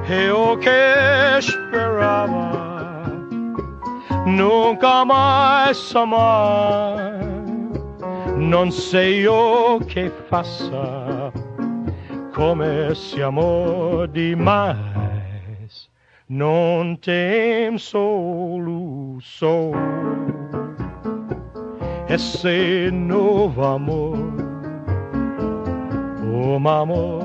eu que esperava nunca mais amar. Não sei o que faça com esse amor demais. Não tem solução. Esse novo amor, um amor